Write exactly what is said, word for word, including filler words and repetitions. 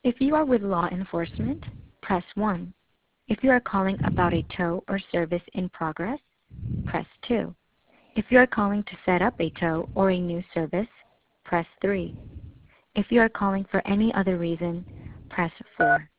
If you are with law enforcement, press one. If you are calling about a tow or service in progress, press two. If you are calling to set up a tow or a new service, press three. If you are calling for any other reason, press four.